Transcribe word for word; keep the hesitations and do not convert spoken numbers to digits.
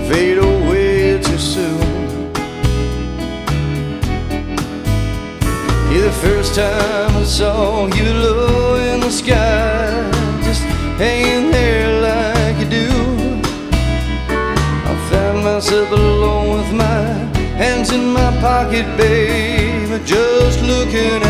fade away too soon. Yeah, the first time I saw you low in the sky, just hanging there like you do, I found myself alone with my hands in my pocket, babe, just looking